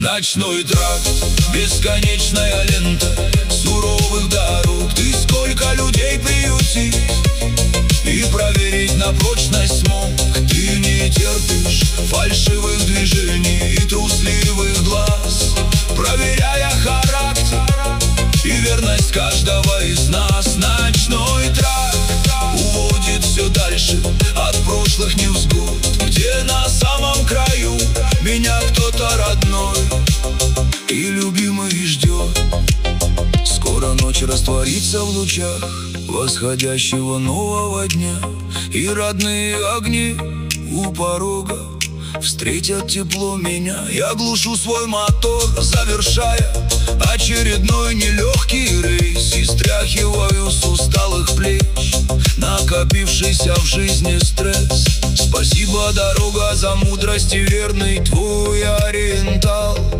Ночной тракт, бесконечная лента суровых дорог. Ты сколько людей приютить и проверить на прочность смог. Ты не терпишь фальшивых движений и трусливых глаз, проверяя характер и верность каждого из нас. Ночной тракт уводит все дальше от прошлых невзгод, где на самом краю меня кто-то родной и любимый ждет. Скоро ночь растворится в лучах восходящего нового дня, и родные огни у порога встретят тепло меня. Я глушу свой мотор, завершая очередной нелегкий рейс, и стряхиваю с усталых плеч накопившийся в жизни стресс. Спасибо, дорога, за мудрость и верный твой ориентал.